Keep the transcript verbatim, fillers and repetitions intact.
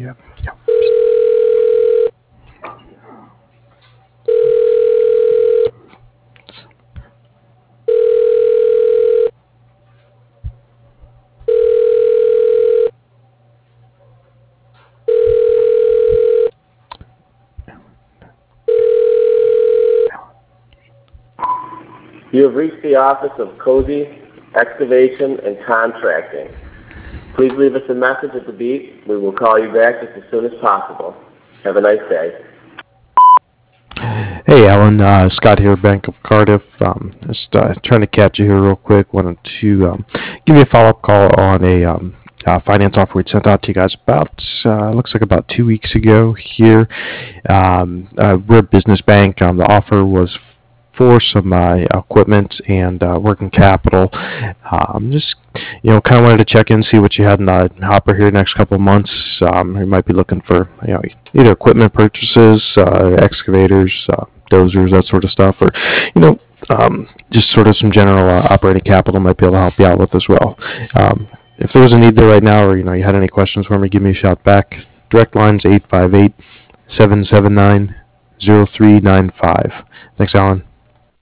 Yeah. Yeah. You have reached the office of Cozy Excavation and Contracting. Please leave us a message at the beep. We will call you back just as soon as possible. Have a nice day. Hey, Alan. Uh, Scott here, Bank of Cardiff. Um, just uh, trying to catch you here real quick. Wanted to um, give you a follow-up call on a um, uh, finance offer we sent out to you guys about, uh, looks like about two weeks ago here. Um, uh, we're a business bank. Um, the offer was for some uh, equipment and uh, working capital. Um, just you know, kind of wanted to check in, see what you had in the hopper here next couple of months. Um, you might be looking for you know either equipment purchases, uh, excavators, uh, dozers, that sort of stuff, or you know. Um, just sort of some general uh, operating capital might be able to help you out with as well. Um, if there was a need there right now, or you know you had any questions for me, give me a shout back. Direct line's eight five eight, seven seven nine, zero three nine five. Thanks, Alan.